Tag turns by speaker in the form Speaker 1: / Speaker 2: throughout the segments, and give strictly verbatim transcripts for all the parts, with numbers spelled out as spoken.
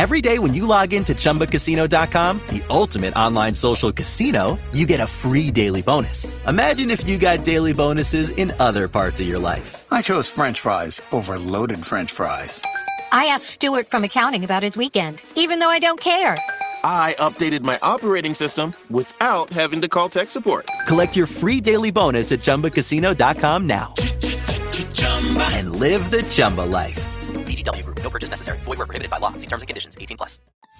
Speaker 1: Every day when you log into Chumba Casino dot com, the ultimate online social casino, you get a free daily bonus. Imagine if you got daily bonuses in other parts of your life.
Speaker 2: I chose French fries over loaded French fries.
Speaker 3: I asked Stuart from accounting about his weekend, even though I don't care.
Speaker 4: I updated my operating system without having to call tech support.
Speaker 1: Collect your free daily bonus at Chumba Casino dot com now. And live the Chumba life. V G W Group. No purchase necessary. Void where prohibited by law. See terms and conditions. eighteen plus.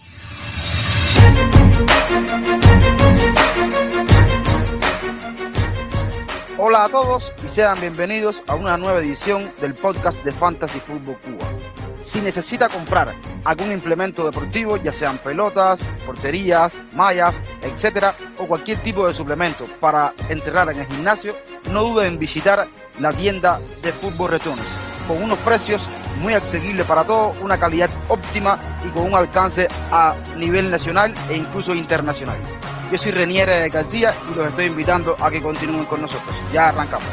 Speaker 5: Hola a todos y sean bienvenidos a una nueva edición del podcast de Fantasy Fútbol Cuba. Si necesita comprar algún implemento deportivo, ya sean pelotas, porterías, mallas, etcétera, o cualquier tipo de suplemento para entrenar en el gimnasio, no duden en visitar la tienda de Fútbol Returns, con unos precios muy accesibles para todos, una calidad óptima y con un alcance a nivel nacional e incluso internacional. Yo soy Renier García y los estoy invitando a que continúen con nosotros. Ya arrancamos.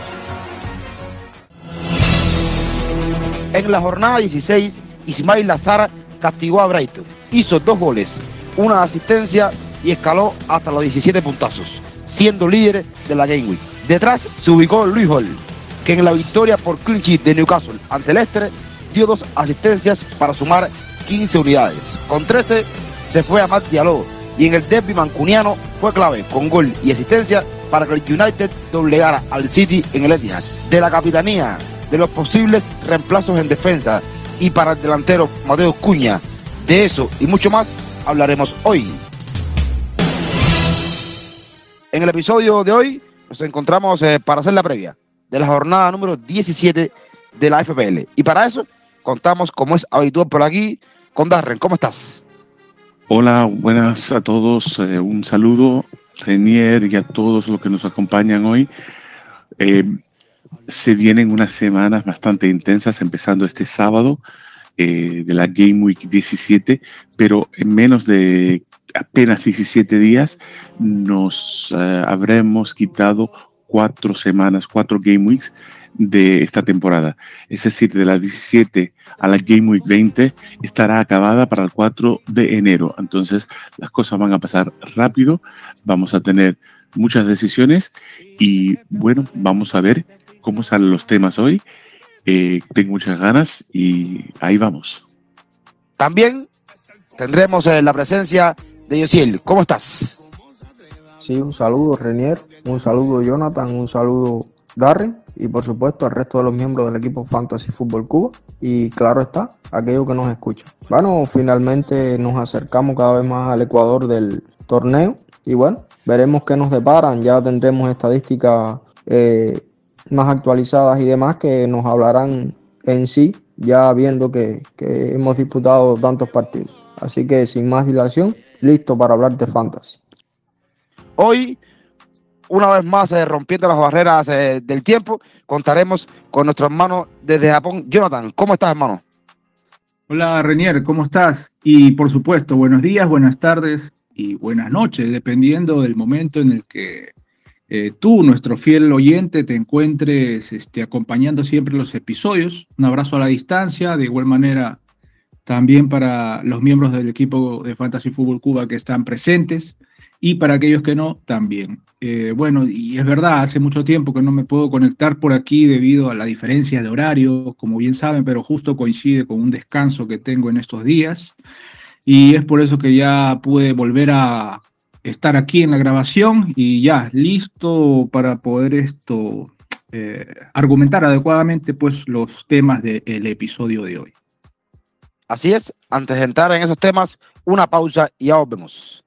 Speaker 5: En la jornada dieciséis, Ismail Lazar castigó a Brighton, hizo dos goles, una asistencia y escaló hasta los diecisiete puntazos, siendo líder de la Game Week. Detrás se ubicó Luis Hall, que en la victoria por clean sheet de Newcastle ante Leicester dio dos asistencias para sumar quince unidades. Con trece se fue a Matt Diallo y en el derbi mancuniano fue clave con gol y asistencia para que el United doblegara al City en el Etihad. De la capitanía, de los posibles reemplazos en defensa y para el delantero Mateo Cuña, de eso y mucho más hablaremos hoy. En el episodio de hoy nos encontramos eh, para hacer la previa de la jornada número diecisiete de la F P L. Y para eso contamos, como es habitual por aquí, con Darren. ¿Cómo estás?
Speaker 6: Hola, buenas a todos. Eh, un saludo, Renier, y a todos los que nos acompañan hoy. Eh, se vienen unas semanas bastante intensas, empezando este sábado eh, de la Game Week diecisiete, pero en menos de apenas diecisiete días nos eh, habremos quitado cuatro semanas, cuatro Game Weeks de esta temporada. Es decir, de la diecisiete a la Game Week veinte estará acabada para el cuatro de enero. Entonces las cosas van a pasar rápido, vamos a tener muchas decisiones y bueno, vamos a ver cómo salen los temas hoy. Eh, tengo muchas ganas y ahí vamos.
Speaker 5: También tendremos eh, la presencia de Yosiel. ¿Cómo estás?
Speaker 7: Sí, un saludo Renier, un saludo Jonathan, un saludo Darren y por supuesto al resto de los miembros del equipo Fantasy Fútbol Cuba y claro está, aquellos que nos escuchan. Bueno, finalmente nos acercamos cada vez más al ecuador del torneo y bueno, veremos qué nos deparan. Ya tendremos estadísticas eh, más actualizadas y demás que nos hablarán en sí, ya viendo que, que hemos disputado tantos partidos. Así que sin más dilación, listo para hablar de Fantasy.
Speaker 5: Hoy, una vez más, eh, rompiendo las barreras eh, del tiempo, contaremos con nuestro hermano desde Japón, Jonathan. ¿Cómo estás, hermano?
Speaker 8: Hola, Renier, ¿cómo estás? Y por supuesto, buenos días, buenas tardes y buenas noches, dependiendo del momento en el que eh, tú, nuestro fiel oyente, te encuentres este, acompañando siempre los episodios. Un abrazo a la distancia, de igual manera también para los miembros del equipo de Fantasy Fútbol Cuba que están presentes. Y para aquellos que no, también. Eh, bueno, y es verdad, hace mucho tiempo que no me puedo conectar por aquí debido a la diferencia de horario, como bien saben, pero justo coincide con un descanso que tengo en estos días. Y es por eso que ya pude volver a estar aquí en la grabación y ya listo para poder esto eh, argumentar adecuadamente pues, los temas del episodio de hoy.
Speaker 5: Así es, antes de entrar en esos temas, una pausa y ya volvemos.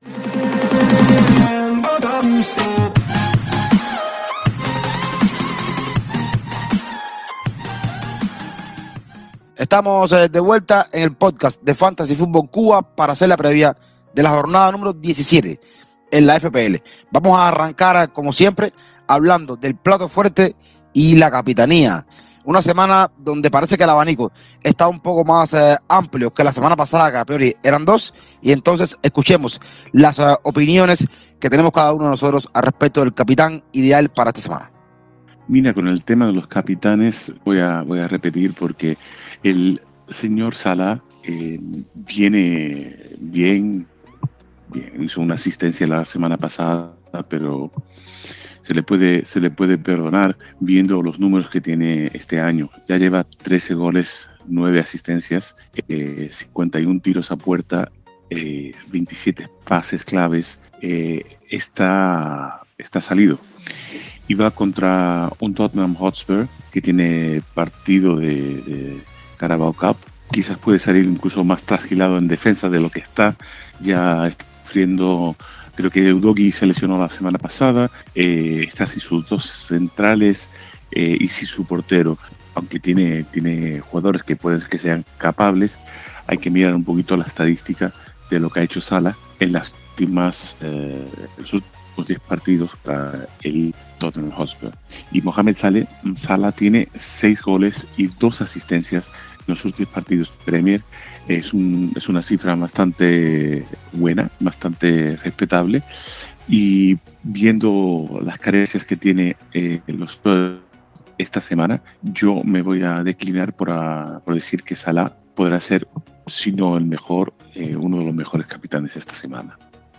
Speaker 5: Estamos eh, de vuelta en el podcast de Fantasy Fútbol Cuba para hacer la previa de la jornada número diecisiete en la F P L. Vamos a arrancar, como siempre, hablando del plato fuerte y la capitanía. Una semana donde parece que el abanico está un poco más eh, amplio que la semana pasada, que a priori eran dos, y entonces escuchemos las uh, opiniones que tenemos cada uno de nosotros al respecto del capitán ideal para esta semana.
Speaker 6: Mira, con el tema de los capitanes voy a, voy a repetir porque el señor Salah eh, viene bien, bien, hizo una asistencia la semana pasada, pero se le puede, se le puede perdonar viendo los números que tiene este año. Ya lleva trece goles, nueve asistencias, eh, cincuenta y uno tiros a puerta, eh, veintisiete pases claves. Eh, está, está salido. Y va contra un Tottenham Hotspur que tiene partido de, de Carabao Cup. Quizás puede salir incluso más trasquilado en defensa de lo que está. Ya está sufriendo. Creo que Udogie se lesionó la semana pasada, eh, está sin sus dos centrales eh, y sin su portero. Aunque tiene, tiene jugadores que pueden que sean capables, hay que mirar un poquito la estadística de lo que ha hecho Salah en las últimas eh, los últimos diez partidos para el Tottenham Hotspur. Y Mohamed Salah, Salah tiene seis goles y dos asistencias en los últimos partidos de Premier. Es, un, es una cifra bastante buena, bastante respetable, y viendo las carencias que tiene eh, los Spurs esta semana, yo me voy a declinar por, a, por decir que Salah podrá ser, si no el mejor, eh, uno de los mejores capitanes esta semana.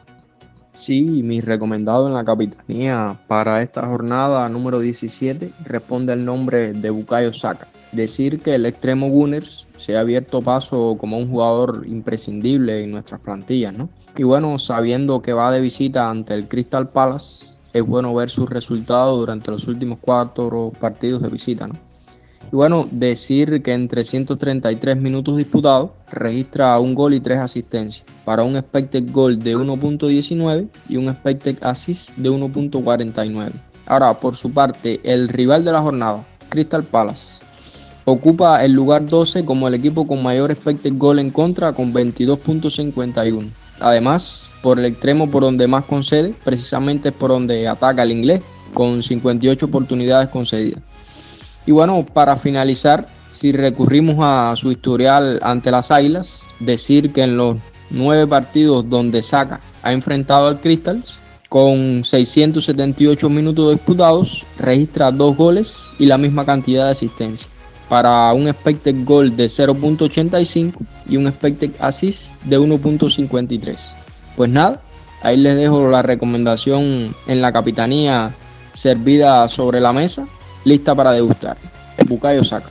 Speaker 7: Sí, mi recomendado en la capitanía para esta jornada número diecisiete responde al nombre de Bukayo Saka. Decir que el extremo Gunners se ha abierto paso como un jugador imprescindible en nuestras plantillas, ¿no? Y bueno, sabiendo que va de visita ante el Crystal Palace, es bueno ver sus resultados durante los últimos cuatro partidos de visita, ¿no? Y bueno, decir que en trescientos treinta y tres minutos disputados registra un gol y tres asistencias para un expected goal de uno punto diecinueve y un expected assist de uno punto cuarenta y nueve. Ahora, por su parte, el rival de la jornada, Crystal Palace, ocupa el lugar doce como el equipo con mayor expected goal en contra con veintidós punto cincuenta y uno. Además, por el extremo por donde más concede, precisamente es por donde ataca el inglés, con cincuenta y ocho oportunidades concedidas. Y bueno, para finalizar, si recurrimos a su historial ante las Águilas, decir que en los nueve partidos donde Saka ha enfrentado al Crystals, con seiscientos setenta y ocho minutos disputados, registra dos goles y la misma cantidad de asistencia, para un expected goal de cero punto ochenta y cinco y un expected assist de uno punto cincuenta y tres. Pues nada, ahí les dejo la recomendación en la capitanía servida sobre la mesa, lista para degustar. Bukayo Saka.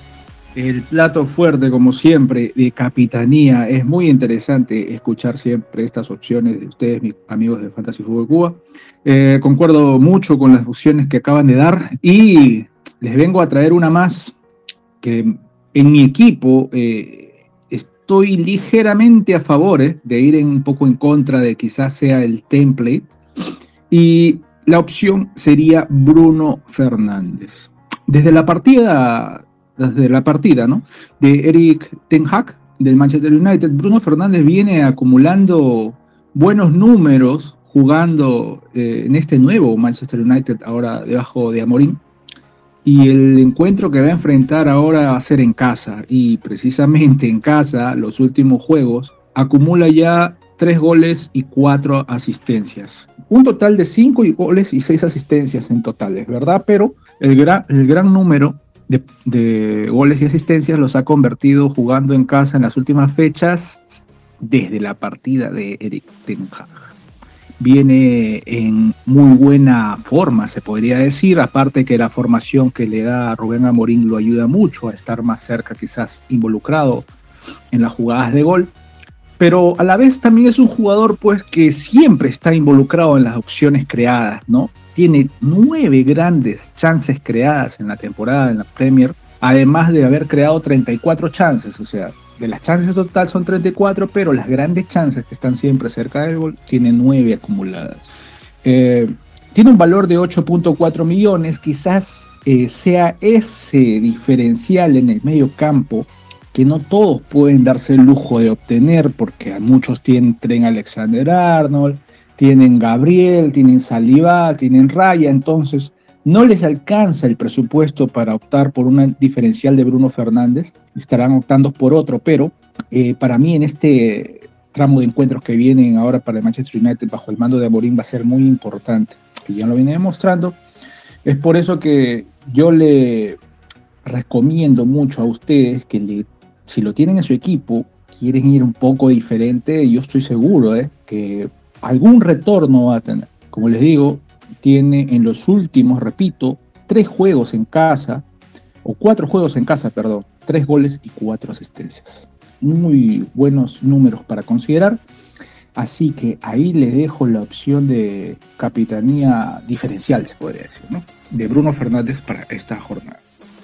Speaker 8: El plato fuerte, como siempre, de capitanía. Es muy interesante escuchar siempre estas opciones de ustedes, mis amigos de Fantasy Fútbol Cuba. Eh, concuerdo mucho con las opciones que acaban de dar y les vengo a traer una más que en mi equipo eh, estoy ligeramente a favor eh, de ir en, un poco en contra de quizás sea el template, y la opción sería Bruno Fernández. Desde la partida, desde la partida, ¿no?, de Erik ten Hag del Manchester United, Bruno Fernández viene acumulando buenos números jugando eh, en este nuevo Manchester United, ahora debajo de Amorim. Y el encuentro que va a enfrentar ahora va a ser en casa. Y precisamente en casa, los últimos juegos, acumula ya tres goles y cuatro asistencias. Un total de cinco goles y seis asistencias en totales, ¿verdad? Pero el gran, el gran número de, de goles y asistencias los ha convertido jugando en casa en las últimas fechas desde la partida de Erik ten Hag. Viene en muy buena forma, se podría decir, aparte que la formación que le da a Rubén Amorim lo ayuda mucho a estar más cerca, quizás involucrado en las jugadas de gol, pero a la vez también es un jugador pues que siempre está involucrado en las opciones creadas, ¿no? Tiene nueve grandes chances creadas en la temporada en la Premier, además de haber creado treinta y cuatro chances, o sea, de las chances total son treinta y cuatro, pero las grandes chances que están siempre cerca del gol tiene nueve acumuladas. Eh, tiene un valor de ocho punto cuatro millones, quizás eh, sea ese diferencial en el medio campo que no todos pueden darse el lujo de obtener, porque muchos tienen Trent Alexander-Arnold, tienen Gabriel, tienen Saliba, tienen Raya, entonces no les alcanza el presupuesto para optar por un diferencial de Bruno Fernández, estarán optando por otro, pero eh, para mí en este tramo de encuentros que vienen ahora para el Manchester United bajo el mando de Amorim va a ser muy importante, y ya lo viene demostrando. Es por eso que yo le recomiendo mucho a ustedes que le, si lo tienen en su equipo, quieren ir un poco diferente, yo estoy seguro eh, que algún retorno va a tener. Como les digo, tiene en los últimos, repito, tres juegos en casa, o cuatro juegos en casa, perdón, tres goles y cuatro asistencias. Muy buenos números para considerar. Así que ahí le dejo la opción de capitanía diferencial, se podría decir, ¿no? De Bruno Fernández para esta jornada.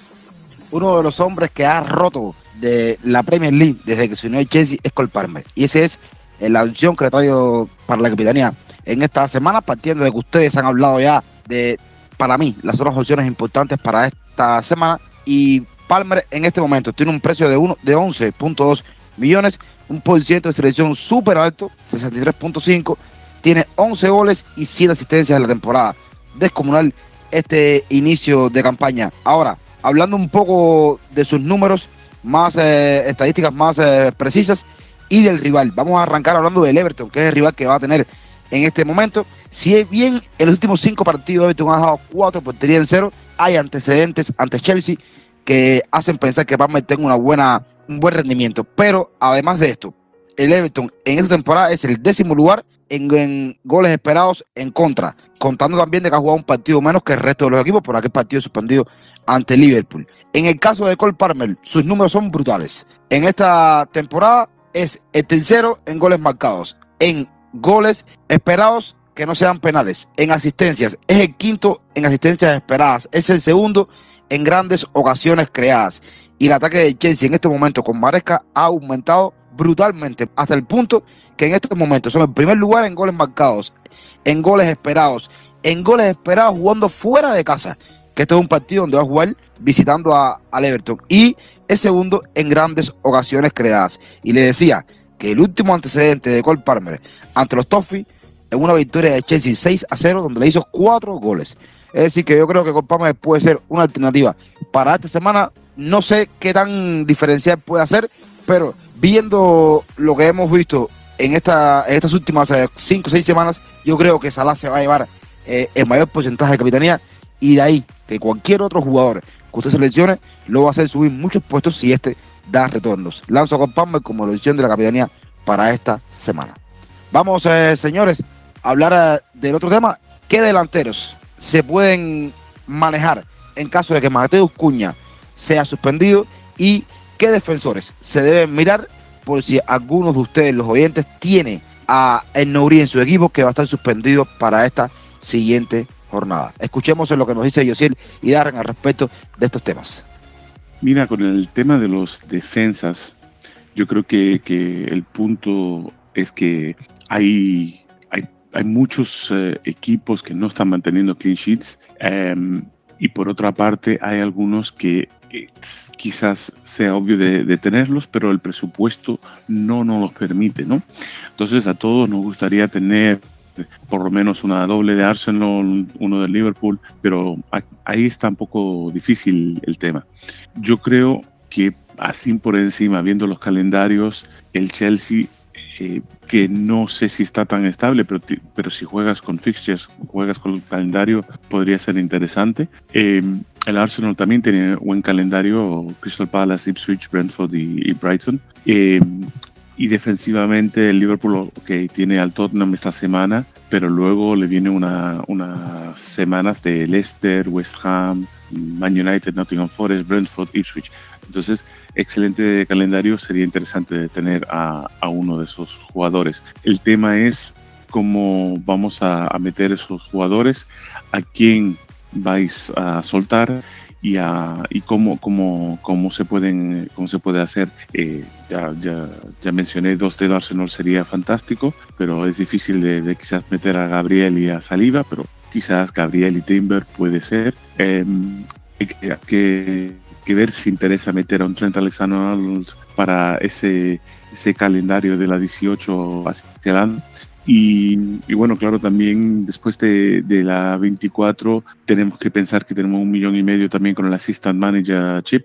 Speaker 5: Uno de los hombres que ha roto de la Premier League desde que se unió el Chelsea es Cole Palmer. Y esa es la opción que le traigo para la capitanía en esta semana, partiendo de que ustedes han hablado ya de, para mí, las otras opciones importantes para esta semana. Y Palmer en este momento tiene un precio de, uno, de once punto dos millones, un por ciento de selección súper alto, sesenta y tres punto cinco, tiene once goles y siete asistencias en la temporada. Descomunal este inicio de campaña. Ahora, hablando un poco de sus números, más eh, estadísticas más eh, precisas y del rival. Vamos a arrancar hablando del Everton, que es el rival que va a tener en este momento. Si es bien, en los últimos cinco partidos Everton ha dejado cuatro porterías en cero. Hay antecedentes ante Chelsea que hacen pensar que Palmer tenga una buena, un buen rendimiento. Pero además de esto, el Everton en esta temporada es el décimo lugar en, en goles esperados en contra, contando también de que ha jugado un partido menos que el resto de los equipos por aquel partido suspendido ante Liverpool. En el caso de Cole Palmer, sus números son brutales. En esta temporada es el tercero en goles marcados, en goles esperados que no sean penales, en asistencias es el quinto en asistencias esperadas, es el segundo en grandes ocasiones creadas. Y el ataque de Chelsea en este momento con Maresca ha aumentado brutalmente, hasta el punto que en estos momentos son el primer lugar en goles marcados, en goles esperados, en goles esperados jugando fuera de casa, que este es un partido donde va a jugar visitando a, al Everton, y el segundo en grandes ocasiones creadas. Y le decía que el último antecedente de Cole Palmer ante los Toffees en una victoria de Chelsea seis a cero, donde le hizo cuatro goles. Es decir, que yo creo que Cole Palmer puede ser una alternativa para esta semana. No sé qué tan diferencial puede hacer, pero viendo lo que hemos visto en, esta, en estas últimas cinco o seis semanas, yo creo que Salah se va a llevar eh, el mayor porcentaje de capitanía, y de ahí que cualquier otro jugador que usted seleccione lo va a hacer subir muchos puestos si este da retornos. Lanzo a Cole Palmer como la opción de la capitanía para esta semana. Vamos, eh, señores, a hablar eh, del otro tema. ¿Qué delanteros se pueden manejar en caso de que Mateus Cunha sea suspendido? ¿Y qué defensores se deben mirar por si algunos de ustedes, los oyentes, tiene a En-Nouri en su equipo que va a estar suspendido para esta siguiente jornada? Escuchemos lo que nos dice Yosiel y Darren al respecto de estos temas.
Speaker 6: Mira, con el tema de los defensas, yo creo que, que el punto es que hay, hay, hay muchos eh, equipos que no están manteniendo clean sheets, eh, y por otra parte hay algunos que, que quizás sea obvio de, de tenerlos, pero el presupuesto no nos los permite, ¿no? Entonces a todos nos gustaría tener por lo menos una doble de Arsenal, uno de Liverpool, pero ahí está un poco difícil el tema. Yo creo que así por encima, viendo los calendarios, el Chelsea, eh, que no sé si está tan estable, pero, pero si juegas con fixtures, juegas con el calendario, podría ser interesante. Eh, el Arsenal también tiene buen calendario, Crystal Palace, Ipswich, Brentford y, y Brighton. Eh, Y defensivamente el Liverpool, okay, tiene al Tottenham esta semana, pero luego le viene una, unas semanas de Leicester, West Ham, Man United, Nottingham Forest, Brentford, Ipswich. Entonces, excelente calendario, sería interesante tener a, a uno de esos jugadores. El tema es cómo vamos a, a meter esos jugadores, a quién vais a soltar, y, a, y cómo, cómo, cómo, se pueden, cómo se puede hacer. Eh, ya, ya, ya mencioné dos de Arsenal, sería fantástico, pero es difícil de, de quizás meter a Gabriel y a Saliba, pero quizás Gabriel y Timber puede ser. Eh, hay que, que, que ver si interesa meter a un Trent Alexander-Arnold para ese, ese calendario de la dieciocho hacia adelante. Y, y bueno, claro, también después de, de la veinticuatro tenemos que pensar que tenemos un millón y medio también con el Assistant Manager Chip,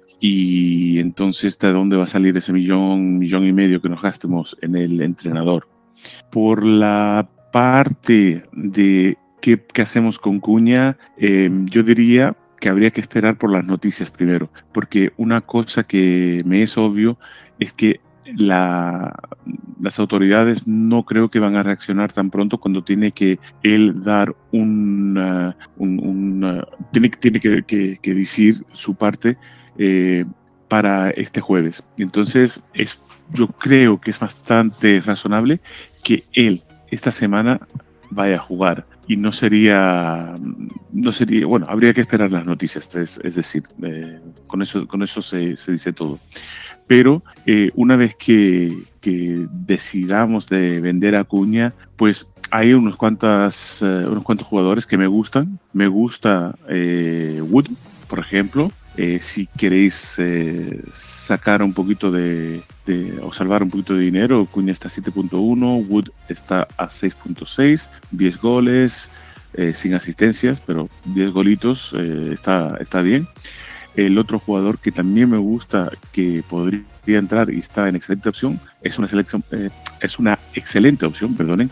Speaker 6: y entonces ¿de dónde va a salir ese millón, millón y medio que nos gastemos en el entrenador? Por la parte de qué, qué hacemos con Cunha, eh, yo diría que habría que esperar por las noticias primero, porque una cosa que me es obvio es que la, las autoridades no creo que van a reaccionar tan pronto cuando tiene que él dar un, uh, un, un uh, tiene, tiene que, que, que decir su parte eh, para este jueves. Entonces es, yo creo que es bastante razonable que él esta semana vaya a jugar. Y no sería, no sería, bueno, habría que esperar las noticias, es, es decir, eh, con eso, con eso se, se dice todo. Pero eh, una vez que, que decidamos de vender a Acuña, pues hay unos, cuantas, uh, unos cuantos jugadores que me gustan. Me gusta eh, Wood, por ejemplo. Eh, si queréis eh, sacar un poquito de, de, o salvar un poquito de dinero, Acuña está a siete punto uno, Wood está a seis punto seis, diez goles, eh, sin asistencias, pero diez golitos, eh, está, está bien. El otro jugador que también me gusta, que podría entrar y está en excelente opción, es una, selección, eh, es una excelente opción, perdonen,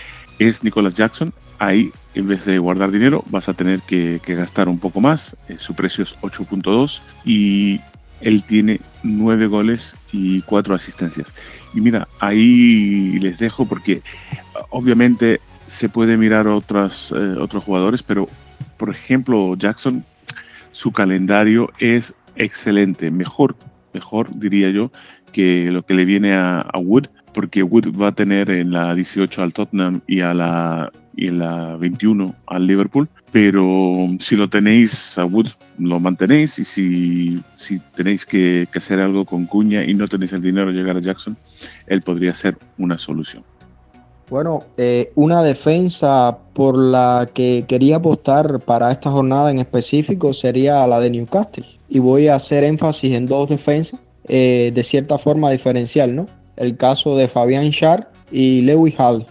Speaker 6: es Nicholas Jackson. Ahí, en vez de guardar dinero, vas a tener que, que gastar un poco más. Eh, su precio es ocho punto dos y él tiene nueve goles y cuatro asistencias. Y mira, ahí les dejo porque obviamente se puede mirar otras, eh, otros jugadores, pero por ejemplo Jackson, su calendario es excelente, mejor, mejor diría yo que lo que le viene a, a Wood, porque Wood va a tener en la dieciocho al Tottenham y a la y en la veintiuno al Liverpool, pero si lo tenéis a Wood, lo mantenéis, y si, si tenéis que, que hacer algo con Cuña y no tenéis el dinero de llegar a Jackson, él podría ser una solución.
Speaker 7: Bueno, eh, una defensa por la que quería apostar para esta jornada en específico sería la de Newcastle, y voy a hacer énfasis en dos defensas eh, de cierta forma diferencial, ¿no? El caso de Fabian Schär y Lewis Hall.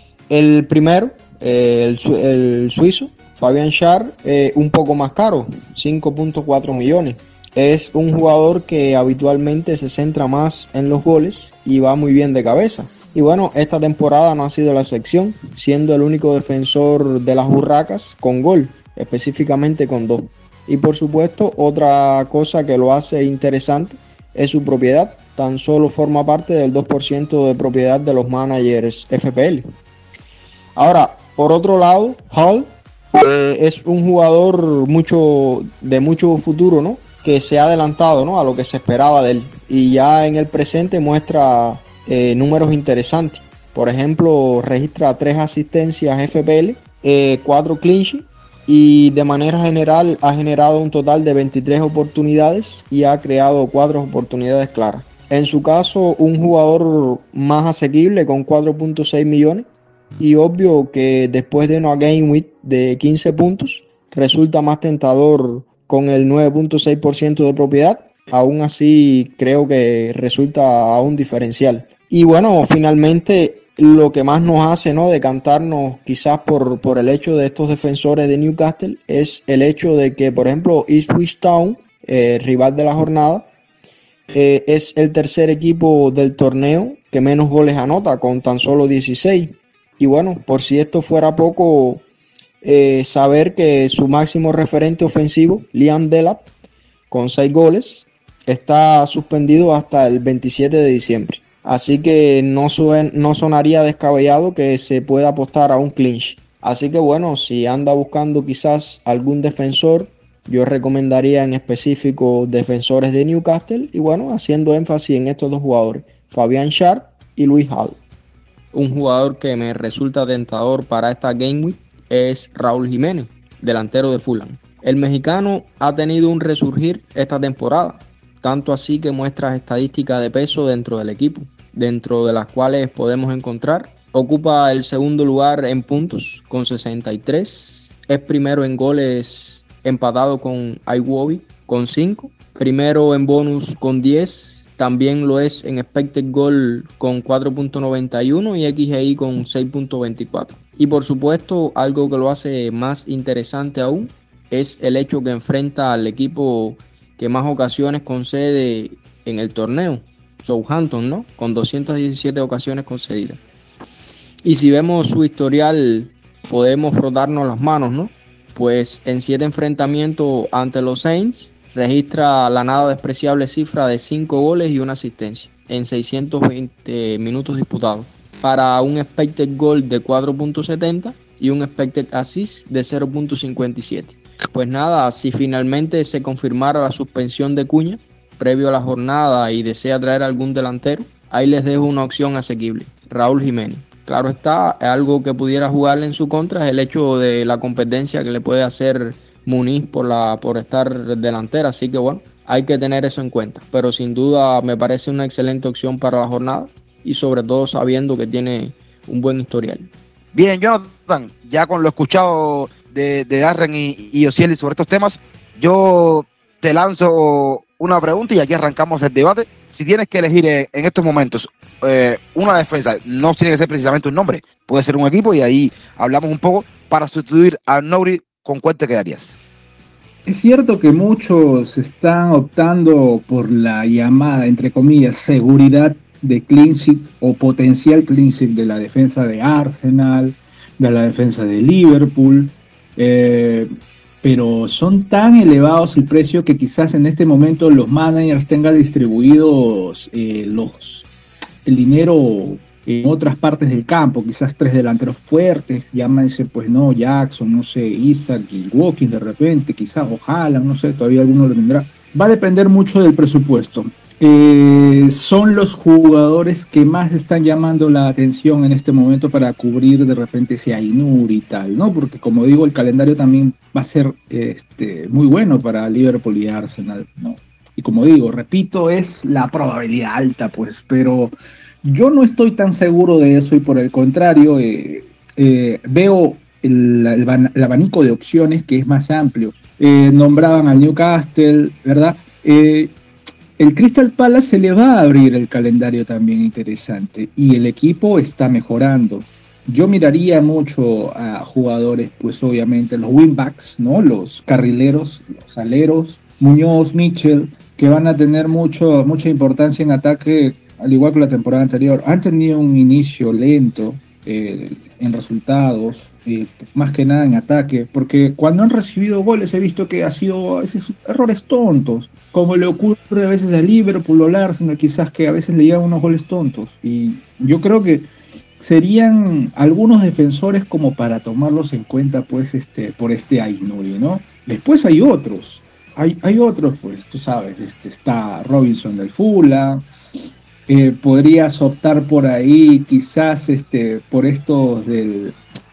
Speaker 7: El primero, eh, el, su el suizo, Fabian Schär, eh, un poco más caro, cinco punto cuatro millones. Es un jugador que habitualmente se centra más en los goles y va muy bien de cabeza. Y bueno, esta temporada no ha sido la excepción, siendo el único defensor de las Urracas con gol, específicamente con dos. Y por supuesto, otra cosa que lo hace interesante es su propiedad. Tan solo forma parte del dos por ciento de propiedad de los managers F P L. Ahora, por otro lado, Hall eh, es un jugador mucho, de mucho futuro, ¿no? Que se ha adelantado, ¿no?, a lo que se esperaba de él. Y ya en el presente muestra eh, números interesantes. Por ejemplo, registra tres asistencias F P L, eh, cuatro clean sheets, y de manera general ha generado un total de veintitrés oportunidades y ha creado cuatro oportunidades claras. En su caso, un jugador más asequible con cuatro punto seis millones. Y obvio que después de una game week de quince puntos, resulta más tentador con el nueve punto seis por ciento de propiedad. Aún así, creo que resulta aún diferencial. Y bueno, finalmente, lo que más nos hace, ¿no?, decantarnos quizás por, por el hecho de estos defensores de Newcastle es el hecho de que, por ejemplo, Ipswich Town, eh, rival de la jornada, eh, es el tercer equipo del torneo que menos goles anota, con tan solo dieciséis. Y bueno, por si esto fuera poco, eh, saber que su máximo referente ofensivo, Liam Delap, con seis goles, está suspendido hasta el veintisiete de diciembre. Así que no, suen, no sonaría descabellado que se pueda apostar a un clinch. Así que bueno, si anda buscando quizás algún defensor, yo recomendaría en específico defensores de Newcastle. Y bueno, haciendo énfasis en estos dos jugadores, Fabian Schär y Lewis Hall. Un jugador que me resulta tentador para esta Game Week es Raúl Jiménez, delantero de Fulham. El mexicano ha tenido un resurgir esta temporada, tanto así que muestra estadísticas de peso dentro del equipo, dentro de las cuales podemos encontrar: ocupa el segundo lugar en puntos con sesenta y tres, es primero en goles empatado con Iwobi con cinco, primero en bonus con diez, también lo es en expected goal con cuatro punto noventa y uno y X G I con seis punto veinticuatro. Y por supuesto, algo que lo hace más interesante aún es el hecho que enfrenta al equipo que más ocasiones concede en el torneo, Southampton, ¿no?, con doscientas diecisiete ocasiones concedidas. Y si vemos su historial, podemos frotarnos las manos, ¿no? Pues en siete enfrentamientos ante los Saints, registra la nada despreciable cifra de cinco goles y una asistencia en seiscientos veinte minutos disputados, para un expected goal de cuatro punto setenta y un expected assist de cero punto cincuenta y siete. Pues nada, si finalmente se confirmara la suspensión de Cuña previo a la jornada y desea traer algún delantero, ahí les dejo una opción asequible: Raúl Jiménez. Claro está, algo que pudiera jugarle en su contra es el hecho de la competencia que le puede hacer Muniz por, la, por estar delantera, así que bueno, hay que tener eso en cuenta. Pero sin duda me parece una excelente opción para la jornada y sobre todo sabiendo que tiene un buen historial.
Speaker 5: Bien, Jonathan, ya con lo escuchado de, de Darren y, y Osiel sobre estos temas, yo te lanzo una pregunta y aquí arrancamos el debate. Si tienes que elegir en, en estos momentos eh, una defensa, no tiene que ser precisamente un nombre, puede ser un equipo, y ahí hablamos un poco para sustituir a Nouri, ¿con cuál te quedarías?
Speaker 8: Es cierto que muchos están optando por la llamada, entre comillas, seguridad de clean sheet o potencial clean sheet de la defensa de Arsenal, de la defensa de Liverpool, eh, pero son tan elevados el precio que quizás en este momento los managers tengan distribuidos eh, los, el dinero en otras partes del campo, quizás tres delanteros fuertes, llámense pues no, Jackson, no sé, Isaac y Watkins de repente, quizás ojalá, no sé, todavía alguno lo tendrá. Va a depender mucho del presupuesto. Eh, son los jugadores que más están llamando la atención en este momento para cubrir de repente ese Ainur y tal, ¿no? Porque como digo, el calendario también va a ser este, muy bueno para Liverpool y Arsenal, ¿no? Y como digo, repito, es la probabilidad alta, pues, pero yo no estoy tan seguro de eso y por el contrario, eh, eh, veo el, el, el abanico de opciones que es más amplio. Eh, nombraban al Newcastle, ¿verdad? Eh, El Crystal Palace se le va a abrir el calendario también interesante y el equipo está mejorando. Yo miraría mucho a jugadores, pues obviamente los wingbacks, ¿no? Los carrileros, los aleros, Muñoz, Mitchell, que van a tener mucho, mucha importancia en ataque, al igual que la temporada anterior. Han tenido un inicio lento eh, en resultados, eh, más que nada en ataque, porque cuando han recibido goles he visto que ha sido a veces errores tontos, como le ocurre a veces a Liverpool o al Arsenal, quizás que a veces le llegan unos goles tontos. Y yo creo que serían algunos defensores como para tomarlos en cuenta, pues, este, por este Ainuri, ¿no? Después hay otros, hay, hay otros, pues, tú sabes, este, está Robinson del Fulham, eh, podrías optar por ahí, quizás, este, por estos del,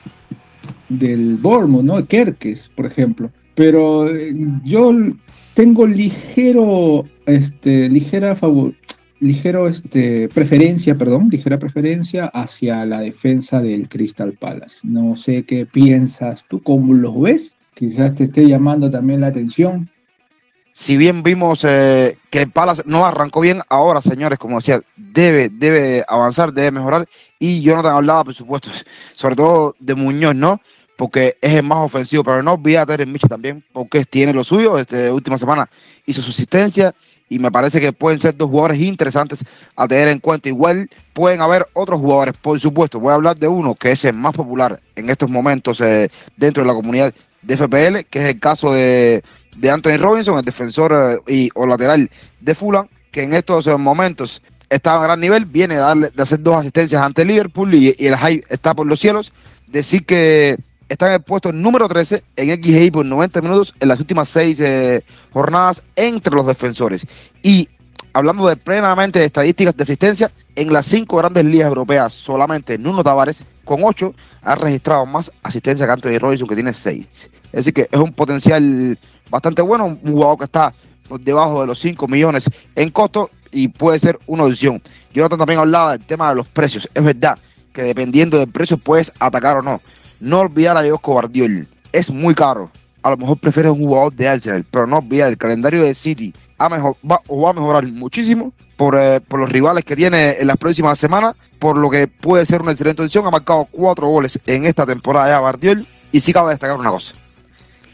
Speaker 8: del Bournemouth, ¿no? Kerkes, por ejemplo. Pero eh, yo tengo ligero, este, ligera favor, ligero, este, preferencia, perdón, ligera preferencia hacia la defensa del Crystal Palace. No sé qué piensas tú, cómo los ves, quizás te esté llamando también la atención.
Speaker 5: Si bien vimos eh, que el Palace no arrancó bien, ahora, señores, como decía, debe, debe avanzar, debe mejorar. Y Jonathan hablaba, por supuesto, sobre todo de Muñoz, ¿no? Porque es el más ofensivo, pero no olvida a Terry Mitchell también, porque tiene lo suyo. Esta última semana hizo su asistencia y me parece que pueden ser dos jugadores interesantes a tener en cuenta. Igual pueden haber otros jugadores, por supuesto. Voy a hablar de uno que es el más popular en estos momentos eh, dentro de la comunidad de F P L, que es el caso de, de Anthony Robinson, el defensor eh, y, o lateral de Fulham, que en estos eh, momentos está a gran nivel, viene de, darle, de hacer dos asistencias ante Liverpool y, y el hype está por los cielos. Decir que está en el puesto número trece en X G I por noventa minutos en las últimas seis eh, jornadas entre los defensores. Y hablando de plenamente de estadísticas de asistencia, en las cinco grandes ligas europeas, solamente Nuno Tavares, con ocho, ha registrado más asistencia que Anthony Robinson, que tiene seis. Es decir, que es un potencial bastante bueno, un jugador que está por debajo de los cinco millones en costo y puede ser una opción. Jonathan también hablaba del tema de los precios. Es verdad que dependiendo del precio puedes atacar o no. No olvidar a Diego Guardiola, es muy caro. A lo mejor prefieres un jugador de Arsenal, pero no olvidar el calendario de City a mejor, va, o va a mejorar muchísimo por, eh, por los rivales que tiene en las próximas semanas, por lo que puede ser una excelente opción. Ha marcado cuatro goles en esta temporada de Guardiola y sí cabe destacar una cosa.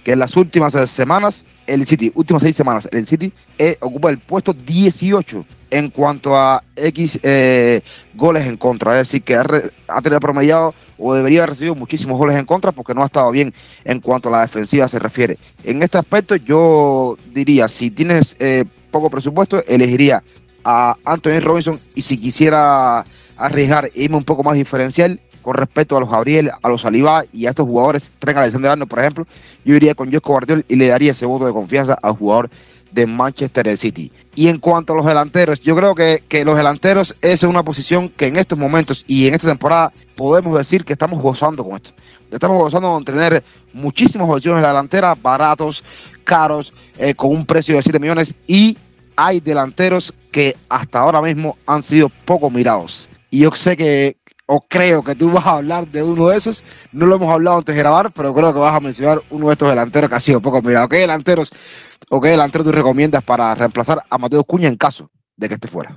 Speaker 5: que en las últimas semanas, el City, últimas seis semanas, el City eh, ocupa el puesto dieciocho en cuanto a X eh, goles en contra. Es decir, que ha, re, ha tenido promediado o debería haber recibido muchísimos goles en contra porque no ha estado bien en cuanto a la defensiva se refiere. En este aspecto yo diría, si tienes eh, poco presupuesto, elegiría a Anthony Robinson, y si quisiera arriesgar e irme un poco más diferencial con respecto a los Gabriel, a los Saliba y a estos jugadores, Trent Alexander-Arnold, por ejemplo, yo iría con Josco Guardiola y le daría ese voto de confianza al jugador de Manchester City. Y en cuanto a los delanteros, yo creo que, que los delanteros es una posición que en estos momentos y en esta temporada podemos decir que estamos gozando con esto. Estamos gozando con tener muchísimas opciones en la delantera, baratos, caros, eh, con un precio de siete millones, y hay delanteros que hasta ahora mismo han sido poco mirados. Y yo sé que, o creo que tú vas a hablar de uno de esos, no lo hemos hablado antes de grabar, pero creo que vas a mencionar uno de estos delanteros que ha sido poco mirado. ¿Qué delanteros o qué delantero tú recomiendas para reemplazar a Mateus Cunha en caso de que esté fuera?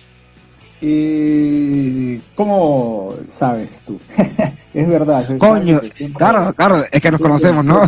Speaker 8: Eh, ¿Cómo sabes tú? Es verdad.
Speaker 5: Coño, siempre, claro, claro, es que nos conocemos, ¿no?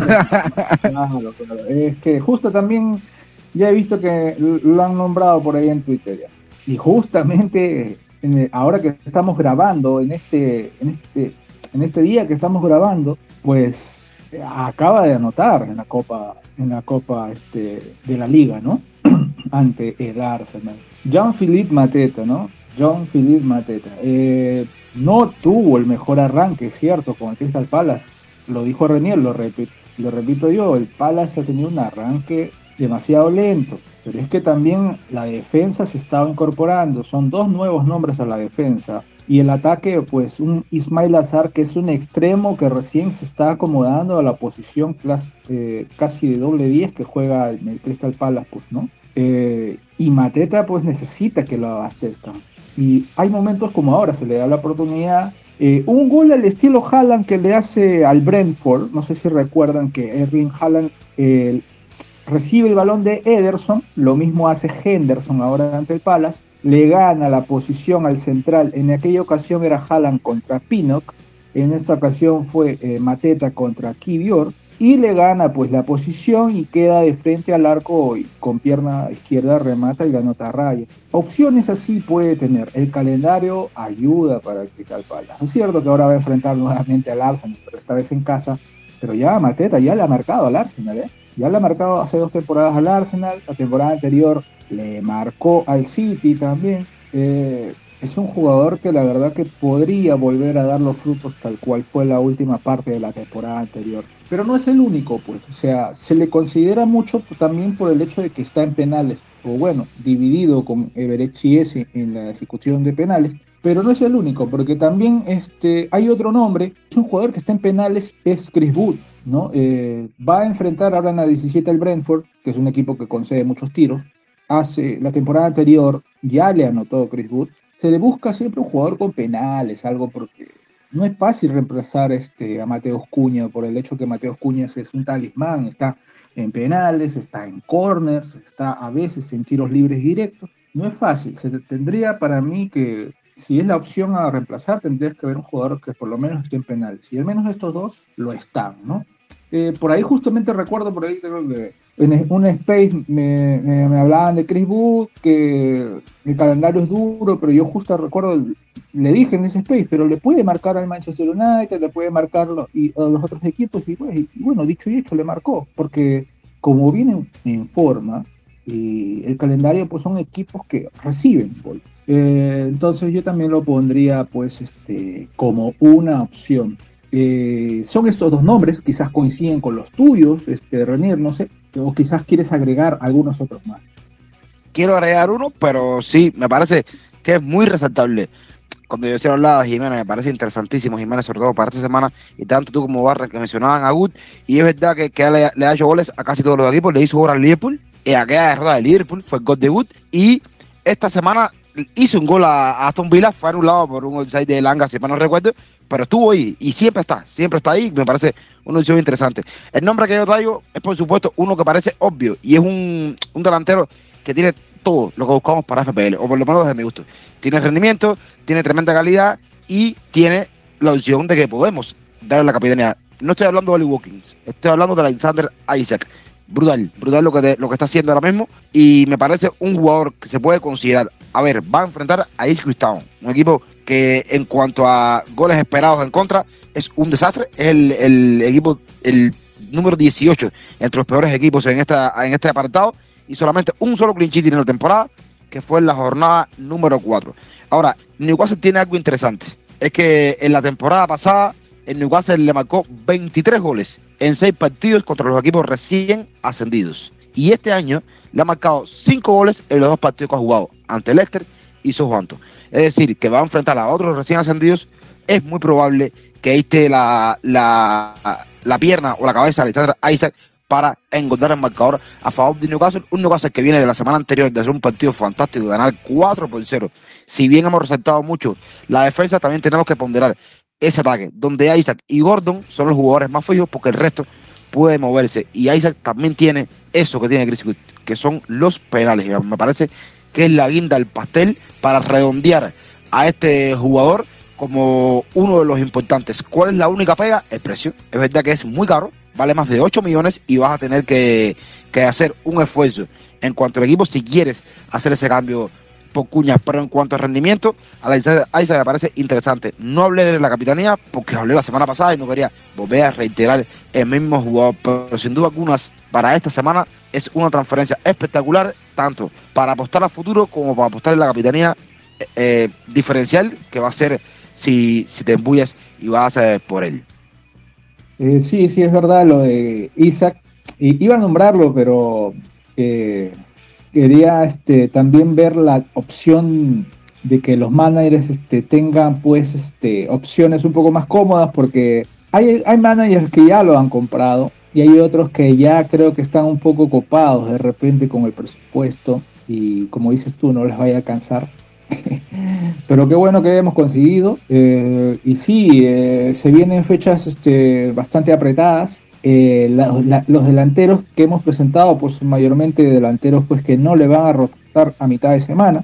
Speaker 8: Claro, claro. Es que justo también ya he visto que lo han nombrado por ahí en Twitter ya. Y justamente en el, ahora que estamos grabando, en este, en este, en este día que estamos grabando, pues acaba de anotar en la Copa, en la Copa este, de la Liga, ¿no? Ante el Arsenal. Jean-Philippe Mateta, ¿no? Jean-Philippe Mateta. Eh, no tuvo el mejor arranque, es cierto, con el Crystal Palace. Lo dijo Renier, lo repito, lo repito yo, el Palace ha tenido un arranque demasiado lento, pero es que también la defensa se estaba incorporando, son dos nuevos nombres a la defensa, y el ataque, pues un Ismail Azar, que es un extremo que recién se está acomodando a la posición clas, eh, casi de doble diez que juega en el Crystal Palace, pues, ¿no? Eh, y Mateta pues necesita que lo abastezcan, y hay momentos como ahora, se le da la oportunidad. Eh, un gol al estilo Haaland que le hace al Brentford, no sé si recuerdan que Erling Haaland eh, recibe el balón de Ederson, lo mismo hace Henderson ahora ante el Palace, le gana la posición al central, en aquella ocasión era Haaland contra Pinnock, en esta ocasión fue eh, Mateta contra Kivior, y le gana pues la posición y queda de frente al arco y con pierna izquierda remata y gana otra raya. Opciones así puede tener, el calendario ayuda para el Crystal Palace. Es cierto que ahora va a enfrentar nuevamente al Arsenal, pero esta vez en casa, pero ya Mateta ya le ha marcado al Arsenal, ¿eh? Ya le ha marcado hace dos temporadas al Arsenal, la temporada anterior le marcó al City también. Eh, es un jugador que la verdad que podría volver a dar los frutos tal cual fue la última parte de la temporada anterior. Pero no es el único, pues. O sea, se le considera mucho también por el hecho de que está en penales, o bueno, dividido con Everett Chiesa en la ejecución de penales. Pero no es el único, porque también este, hay otro nombre, es un jugador que está en penales, es Chris Wood, ¿no? Eh, va a enfrentar ahora en la diecisiete al Brentford, que es un equipo que concede muchos tiros. Hace la temporada anterior ya le anotó Chris Wood. Se le busca siempre un jugador con penales, algo porque no es fácil reemplazar este, a Mateus Cunha por el hecho que Mateus Cunha es un talismán, está en penales, está en corners, está a veces en tiros libres directos. No es fácil, se tendría para mí que, si es la opción a reemplazar, tendrías que ver un jugador que por lo menos esté en penales, y al menos estos dos lo están, ¿no? Eh, por ahí justamente recuerdo, por ahí creo que en un space me, me, me hablaban de Chris Wood, que el calendario es duro, pero yo justo recuerdo, le dije en ese space, pero le puede marcar al Manchester United, le puede marcar los, y, a los otros equipos, y, pues, y bueno, dicho y hecho, le marcó, porque como viene en forma, y el calendario pues son equipos que reciben gol. Eh, entonces yo también lo pondría pues este como una opción. Eh, son estos dos nombres, quizás coinciden con los tuyos, este, Renier, no sé, o quizás quieres agregar algunos otros más.
Speaker 5: Quiero agregar uno, pero sí, me parece que es muy resaltable. Cuando yo decía hablaba de Jiménez, me parece interesantísimo Jiménez, sobre todo para esta semana, y tanto tú como Barra que mencionaban a Wood, y es verdad que, que le, le ha hecho goles a casi todos los equipos, le hizo gol al Liverpool, y aquella derrota de Liverpool fue el gol de Wood, y esta semana hizo un gol a Aston Villa, fue anulado por un offside de Elanga, si mal no recuerdo, pero estuvo ahí, y siempre está, siempre está ahí, me parece una opción interesante. El nombre que yo traigo es, por supuesto, uno que parece obvio, y es un, un delantero que tiene todo lo que buscamos para F P L, o por lo menos desde mi gusto. Tiene rendimiento, tiene tremenda calidad, y tiene la opción de que podemos darle la capitanía no estoy hablando de Oli Watkins, estoy hablando de Alexander Isaac. Brutal, brutal lo que, te, lo que está haciendo ahora mismo, y me parece un jugador que se puede considerar. A ver, va a enfrentar a East Town, un equipo que en cuanto a goles esperados en contra es un desastre. Es el, el equipo, el número dieciocho entre los peores equipos en, esta, en este apartado, y solamente un solo clean sheet en la temporada, que fue en la jornada número cuatro. Ahora, Newcastle tiene algo interesante, es que en la temporada pasada el Newcastle le marcó veintitrés goles en seis partidos contra los equipos recién ascendidos. Y este año le ha marcado cinco goles en los dos partidos que ha jugado, ante Leicester y Southampton. Es decir, que va a enfrentar a otros recién ascendidos. Es muy probable que ahí esté la, la, la pierna o la cabeza de Alexander Isaac para engordar el marcador a favor de Newcastle. Un Newcastle que viene de la semana anterior de hacer un partido fantástico, de ganar cuatro por cero. Si bien hemos resaltado mucho la defensa, también tenemos que ponderar ese ataque, donde Isaac y Gordon son los jugadores más fijos, porque el resto puede moverse. Y Isaac también tiene eso que tiene Chris, que son los penales. Y me parece que es la guinda del pastel para redondear a este jugador como uno de los importantes. ¿Cuál es la única pega? El precio. Es verdad que es muy caro, vale más de ocho millones, y vas a tener que, que hacer un esfuerzo en cuanto al equipo si quieres hacer ese cambio por Cuñas. Pero en cuanto al rendimiento, Alexander Isaac me parece interesante. No hablé de la capitanía porque hablé la semana pasada y no quería volver a reiterar el mismo jugador, pero sin duda algunas para esta semana es una transferencia espectacular, tanto para apostar a futuro como para apostar en la capitanía eh, diferencial que va a ser si, si te embullas y vas a hacer por él.
Speaker 8: Eh, sí, sí, es verdad lo de Isaac. Y iba a nombrarlo, pero eh, quería este, también ver la opción de que los managers este, tengan pues este, opciones un poco más cómodas, porque hay, hay managers que ya lo han comprado y hay otros que ya creo que están un poco copados de repente con el presupuesto, y como dices tú, no les vaya a alcanzar. Pero qué bueno que hemos conseguido, eh, y sí, eh, se vienen fechas este, bastante apretadas. Eh, la, la, los delanteros que hemos presentado, pues mayormente delanteros pues que no le van a rotar a mitad de semana,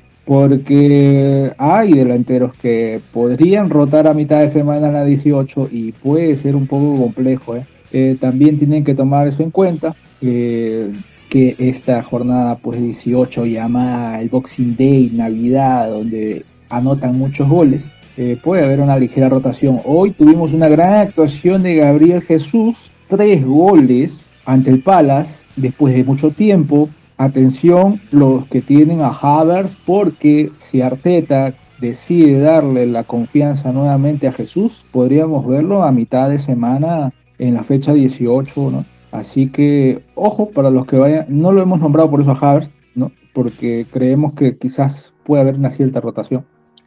Speaker 8: porque hay delanteros que podrían rotar a mitad de semana en la dieciocho y puede ser un poco complejo, ¿eh? Eh, también tienen que tomar eso en cuenta, eh, que esta jornada pues dieciocho, llamada el Boxing Day, Navidad, donde anotan muchos goles, eh, puede haber una ligera rotación. Hoy tuvimos una gran actuación de Gabriel Jesús, tres goles ante el Palace después de mucho tiempo. Atención los que tienen a Havertz, porque si Arteta decide darle la confianza nuevamente a Jesús, podríamos verlo a mitad de semana en la fecha dieciocho, ¿no? Así que ojo para los que vayan. No lo hemos nombrado por eso a Havertz, ¿no? Porque creemos que quizás puede haber una cierta rotación.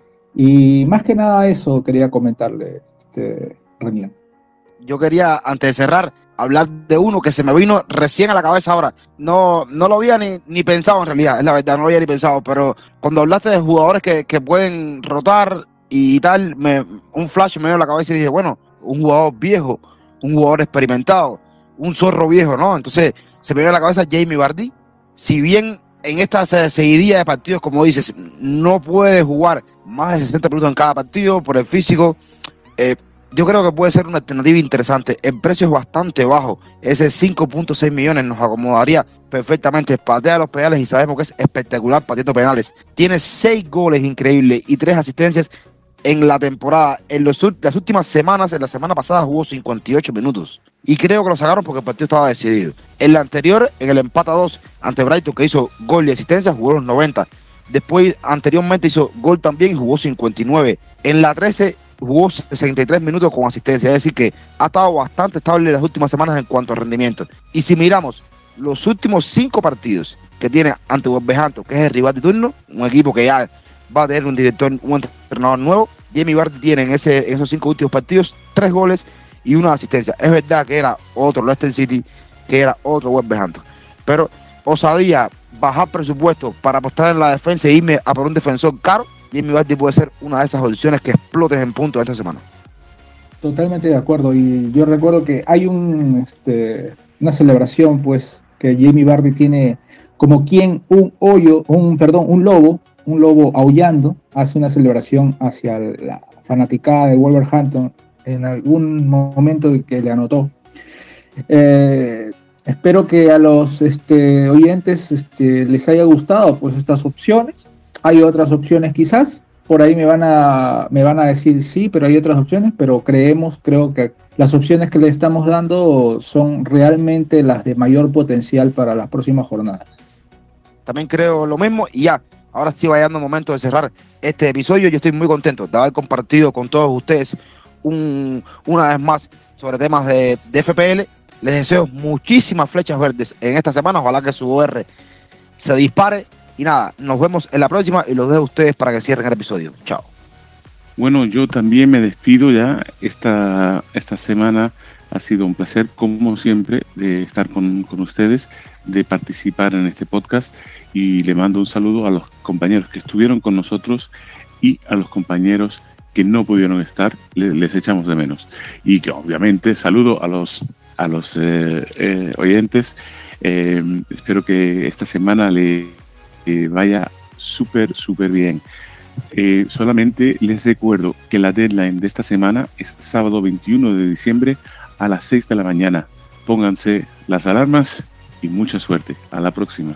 Speaker 8: Y más que nada eso quería comentarle, este, Renier.
Speaker 5: Yo quería, antes de cerrar, hablar de uno que se me vino recién a la cabeza ahora. No, no lo había ni, ni pensado en realidad, es la verdad, no lo había ni pensado, pero cuando hablaste de jugadores que, que pueden rotar y tal, me, un flash me dio en la cabeza y dije, bueno, un jugador viejo, un jugador experimentado, un zorro viejo, ¿no? Entonces se me dio en la cabeza Jamie Vardy. Si bien en esta seguidilla de partidos, como dices, no puede jugar más de sesenta minutos en cada partido por el físico, eh, yo creo que puede ser una alternativa interesante. El precio es bastante bajo, ese cinco punto seis millones nos acomodaría perfectamente. Patea los penales y sabemos que es espectacular pateando penales. Tiene seis goles increíbles y tres asistencias en la temporada. En los, las últimas semanas, en la semana pasada jugó cincuenta y ocho minutos. Y creo que lo sacaron porque el partido estaba decidido. En la anterior, en el empate a dos ante Brighton, que hizo gol y asistencia, jugó los noventa. Después, anteriormente hizo gol también y jugó cincuenta y nueve. En la trece jugó sesenta y tres minutos con asistencia. Es decir que ha estado bastante estable en las últimas semanas en cuanto a rendimiento. Y si miramos los últimos cinco partidos que tiene ante Wolverhampton, que es el rival de turno, un equipo que ya va a tener un director, un entrenador nuevo, Jamie Vardy tiene en, ese, en esos cinco últimos partidos tres goles y una asistencia. Es verdad que era otro Leicester City, que era otro Wolverhampton, pero osadía, bajar presupuesto para apostar en la defensa e irme a por un defensor caro, Jamie Vardy puede ser una de esas opciones que explotes en puntos esta semana.
Speaker 8: Totalmente de acuerdo, y yo recuerdo que hay un este, una celebración pues que Jamie Vardy tiene como quien un hoyo, un perdón, un lobo, un lobo aullando, hace una celebración hacia la fanaticada de Wolverhampton en algún momento que le anotó. Eh, espero que a los este, oyentes este, les haya gustado pues estas opciones. Hay otras opciones quizás, por ahí me van a me van a decir sí, pero hay otras opciones, pero creemos, creo que las opciones que le estamos dando son realmente las de mayor potencial para las próximas jornadas.
Speaker 5: También creo lo mismo y ya, ahora sí va llegando el momento de cerrar este episodio. Yo estoy muy contento de haber compartido con todos ustedes un, una vez más sobre temas de, de F P L. Les deseo muchísimas flechas verdes en esta semana, ojalá que su O R se dispare. Y nada, nos vemos en la próxima y los dejo a ustedes para que cierren el episodio. Chao.
Speaker 6: Bueno, yo también me despido ya. Esta, esta semana ha sido un placer, como siempre, de estar con, con ustedes, de participar en este podcast, y le mando un saludo a los compañeros que estuvieron con nosotros y a los compañeros que no pudieron estar, les, les echamos de menos. Y que obviamente saludo a los, a los eh, eh, oyentes. Eh, espero que esta semana le Eh, vaya súper, súper bien. Eh, solamente les recuerdo que la deadline de esta semana es sábado veintiuno de diciembre a las seis de la mañana. Pónganse las alarmas y mucha suerte. A la próxima.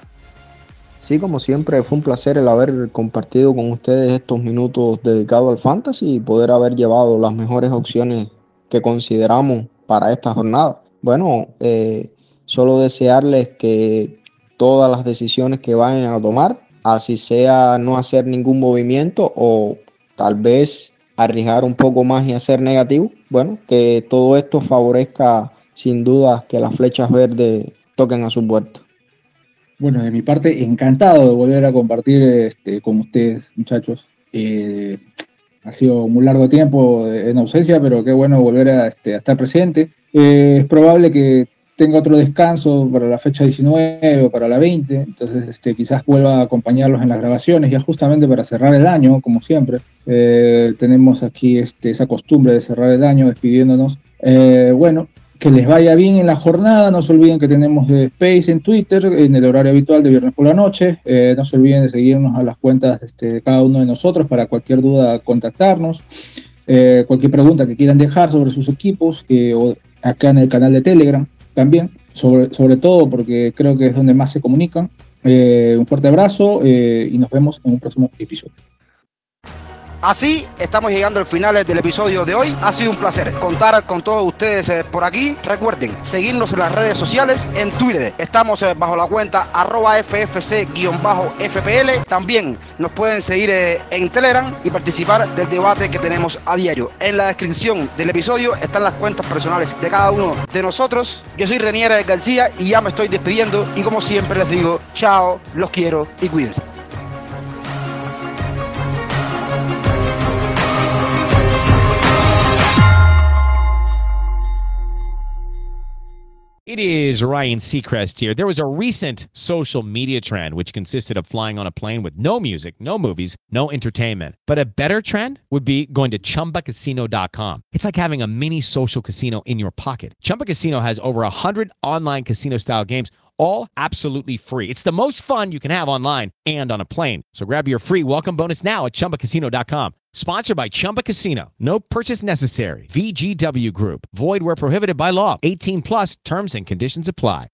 Speaker 7: Sí, como siempre, fue un placer el haber compartido con ustedes estos minutos dedicados al Fantasy y poder haber llevado las mejores opciones que consideramos para esta jornada. Bueno, eh, solo desearles que todas las decisiones que vayan a tomar, así sea no hacer ningún movimiento o tal vez arriesgar un poco más y hacer negativo, bueno, que todo esto favorezca sin duda que las flechas verdes toquen a su puerta.
Speaker 8: Bueno, de mi parte, encantado de volver a compartir este, con ustedes, muchachos. Eh, ha sido muy largo tiempo en ausencia, pero qué bueno volver a, este, a estar presente. Eh, es probable que tenga otro descanso para la fecha diecinueve o para la veinte, entonces este, quizás vuelva a acompañarlos en las grabaciones, ya justamente para cerrar el año, como siempre. Eh, tenemos aquí este, esa costumbre de cerrar el año despidiéndonos. Eh, bueno, que les vaya bien en la jornada, no se olviden que tenemos de Space en Twitter, en el horario habitual de viernes por la noche. Eh, no se olviden de seguirnos a las cuentas este, de cada uno de nosotros para cualquier duda contactarnos. Eh, cualquier pregunta que quieran dejar sobre sus equipos, que, o acá en el canal de Telegram. También, sobre, sobre todo porque creo que es donde más se comunican. Eh, un fuerte abrazo eh, y nos vemos en un próximo episodio.
Speaker 5: Así estamos llegando al final del episodio de hoy. Ha sido un placer contar con todos ustedes eh, por aquí. Recuerden seguirnos en las redes sociales. En Twitter estamos eh, bajo la cuenta arroba F F C F P L. También nos pueden seguir eh, en Telegram y participar del debate que tenemos a diario. En la descripción del episodio están las cuentas personales de cada uno de nosotros. Yo soy Renier García y ya me estoy despidiendo. Y como siempre les digo, chao, los quiero y cuídense.
Speaker 9: It is Ryan Seacrest here. There was a recent social media trend which consisted of flying on a plane with no music, no movies, no entertainment. But a better trend would be going to Chumba Casino dot com. It's like having a mini social casino in your pocket. Chumba Casino has over one hundred online casino-style games, all absolutely free. It's the most fun you can have online and on a plane. So grab your free welcome bonus now at Chumba Casino dot com. Sponsored by Chumba Casino. No purchase necessary. V G W Group. Void where prohibited by law. eighteen plus terms and conditions apply.